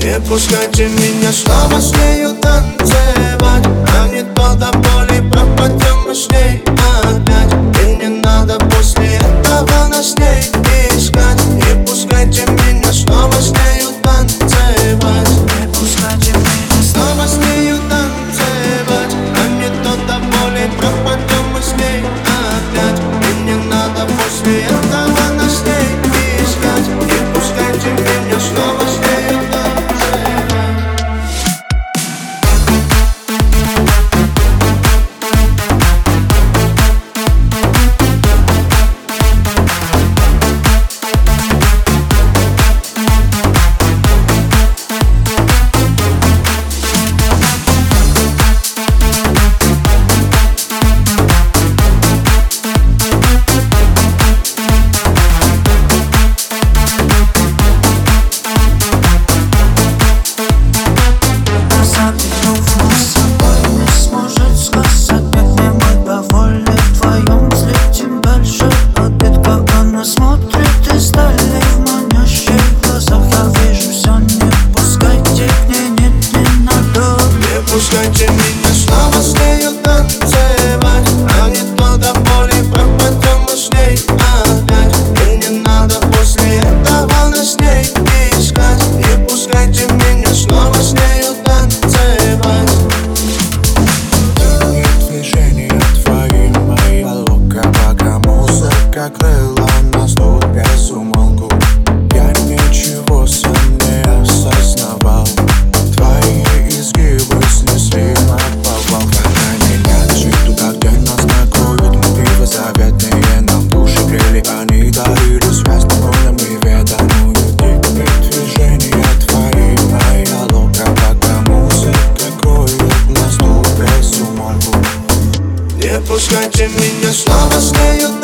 Не пускайте меня снова с нею танцевать, а не то до боли пропадем мы с ней опять. И не надо после этого нас с ней искать. Не пускайте меня снова с нею танцевать. Не пускайте меня Снова с нею танцевать, а не то до боли пропадем мы с ней опять. И не надо после этого нас с ней искать. Не пускайте меня снова с нею танцевать. Пускайте меня снова с нею танцевать, а не то до боли пропадем мы с ней опять. И не надо после этого нас с ней искать. Не пускайте меня снова с нею танцевать. Движения твои, моя лука, пока музыка крыла нас тут без умолку. Я ничего сам не осознавал. Твои изгибы снесли на повал. Храни меня туда, где нас накроют мотивы заветные. Нам души грели, они дарили связь спокойно и ведомую. Дикие движения твои, моя лука, пока музыка кроет нас тут без умолку. Не пускайте меня снова с нею